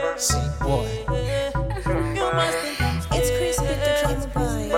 See, boy. It's crispy the drama boy.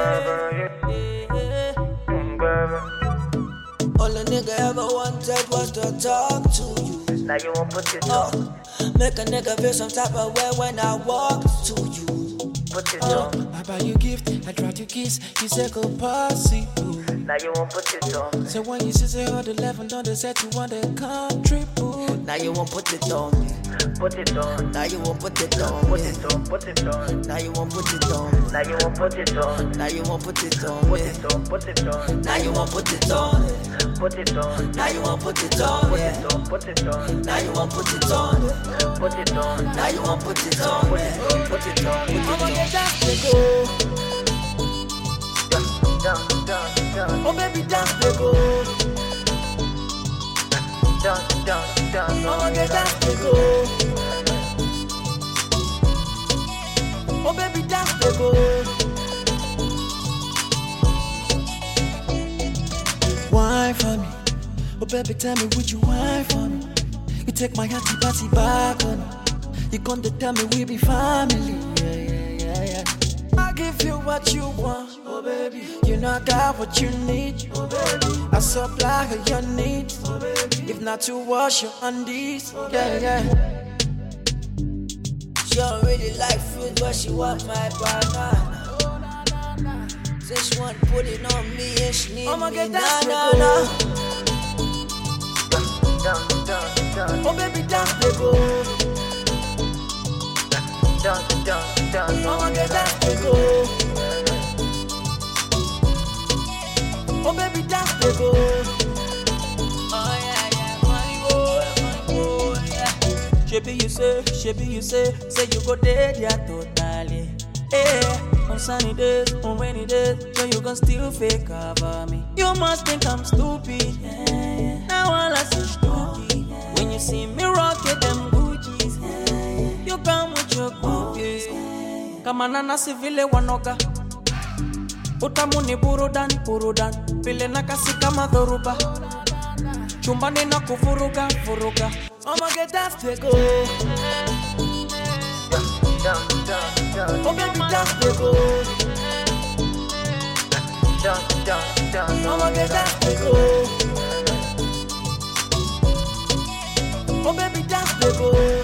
All a nigga ever wanted was to talk to you. Now you won't put it on. Make a nigga feel some type of way when I walk to you. Put it on. I buy you gift, I try to kiss, you say go possible. Now you won't put it on. So when you say all the level, don't they set you on the country pool. Now you won't put it on me. Put it on. Now you won't put it on Put me. it on. Put it on. Now you won't put it on. Now you won't put it on. Now you won't put it on Put me. it on. Put it on. Now you won't put it on. Put it on. Now you won't put it on Put me. it on. Put it on. Now you won't put it on. Put it on. Now you won't put it on me. Put it on. I'ma get that to go. Down, down, down, Oh baby, dance to go. down, down, down. I'ma get that to go. Oh baby, dance to go. Wine for me. Oh baby, tell me, would you wine for me? You take my heart, party back on me. You come to tell me we be family. Yeah. I give you what you want, oh baby. You know I got what you need, oh baby. I supply her your needs, oh baby. If not to wash your undies, yeah. She don't really like fruit, but she want my banana. Say she want to put it on me and she need I'ma me. get that Nah. Down, down, down, Oh baby, dance to go. down, down, down. I'ma get that to go. Oh baby, dance to go. Oh yeah, money boy, yeah. Shebi you say you go dead, yeah, totally. On sunny days, on rainy days, so you gon' still fake cover me. You must think I'm stupid, now all I see stupid. When you see me rocket them Gucci's, you come with your groupies. Kama nana civile wanoga, utamuni burudan, vile nakasi kama dhoruba, chumbani na kufuruga. I'ma get that to go. Down, down, Oh baby, dance to go. down. I'ma get that to go. Oh baby, dance to go.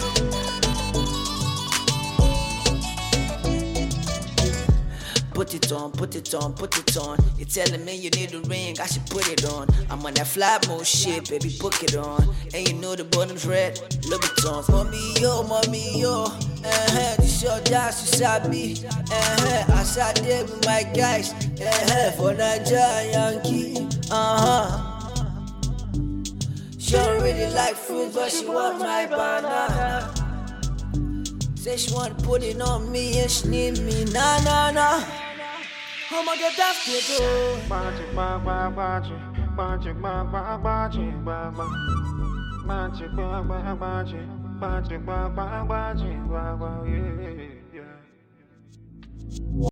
Put it on, put it on, put it on. You're telling me you need a ring, I should put it on. I'm on that fly mode shit, baby, book it on. And you know the bottom's red, Louboutins. Mommy, yo, this your dance, you sabi. I sat there with my guys, for Nigeria Yankee, She don't really like fruit, but she want my banana. Say she want to put it on me and she need me, nah. I'ma get that to go. Yeah.